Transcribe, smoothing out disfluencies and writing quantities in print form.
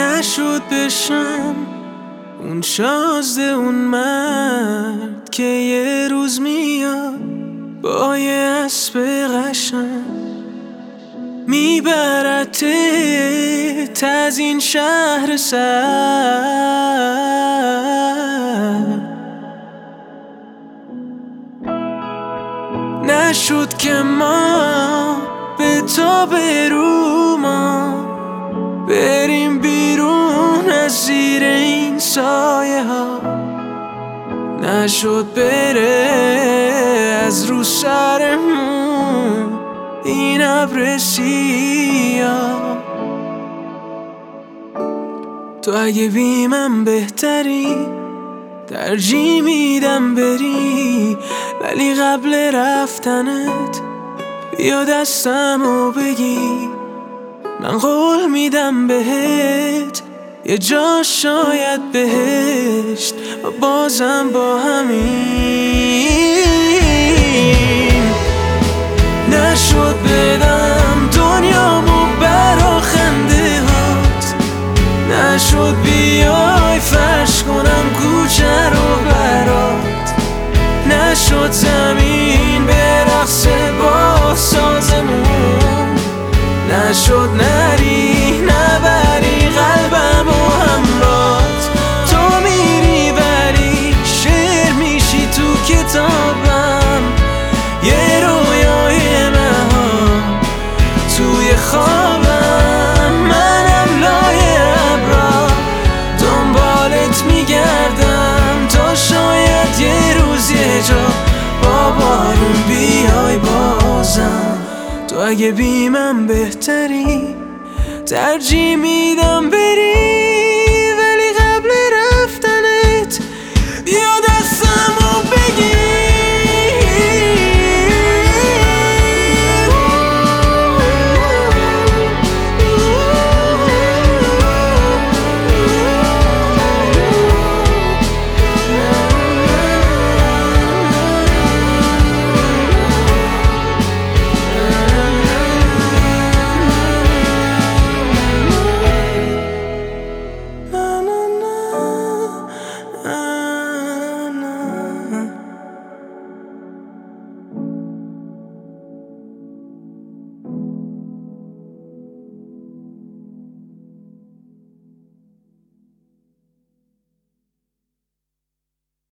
نشد بشم اون شازده اون مرد که یه روز میاد با یه اسب قشنگ میبرتت از این شهر سر. نشد که ما به تا برو ما بریم بیرون از زیر این سایه ها. نشد بره از رو سرمون این ابر سیاه. تو اگه بی من بهتری ترجیح میدم بری، ولی قبل رفتنت بیا دستمو بگی. من قول میدم بهت یه جا شاید بهشت و بازم با همین نشد بدم دنیامو برا خنده هات. نشد بیای فرش کنم کوچه رو برات. نشد زمین برقصه با سازمون. نشد نری نبری قلبم و همرات. تو میری ولی شعر میشی تو کتابم، یه رویای مهان توی خوابم. منم لای ابرا دنبالت میگردم تا شاید یه روز یه جا با بارون بیای بازم. تو اگه بی من بهتری ترجیح میدم بری،